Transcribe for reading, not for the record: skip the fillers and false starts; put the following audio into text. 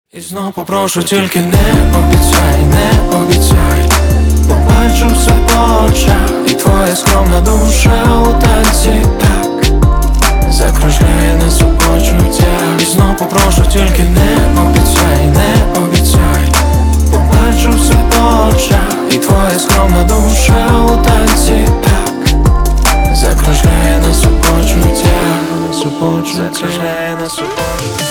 І знов попрошу, тільки не обіцяй, не обіцяй. Побачу все по очах, і твоя скромна душа у танці так закружляє нас у почуттях. І знов попрошу, тільки не обіцяй, не обіцяй. Побачу все по очах, і твоя скромна душа у танці так закружляє нас у почуттях, закружляє нас у почуттях.